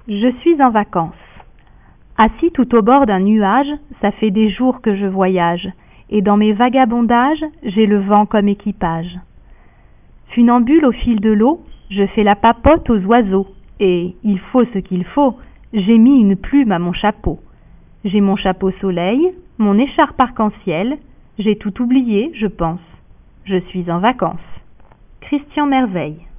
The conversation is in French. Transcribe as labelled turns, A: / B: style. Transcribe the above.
A: Je suis en vacances. Assis tout au bord d'un nuage, ça fait des jours que je voyage, et dans mes vagabondages, j'ai le vent comme équipage. Funambule au fil de l'eau, je fais la papote aux oiseaux, et, il faut ce qu'il faut, j'ai mis une plume à mon chapeau. J'ai mon chapeau soleil, mon écharpe arc-en-ciel, j'ai tout oublié, je pense. Je suis en vacances. Christian Merveille.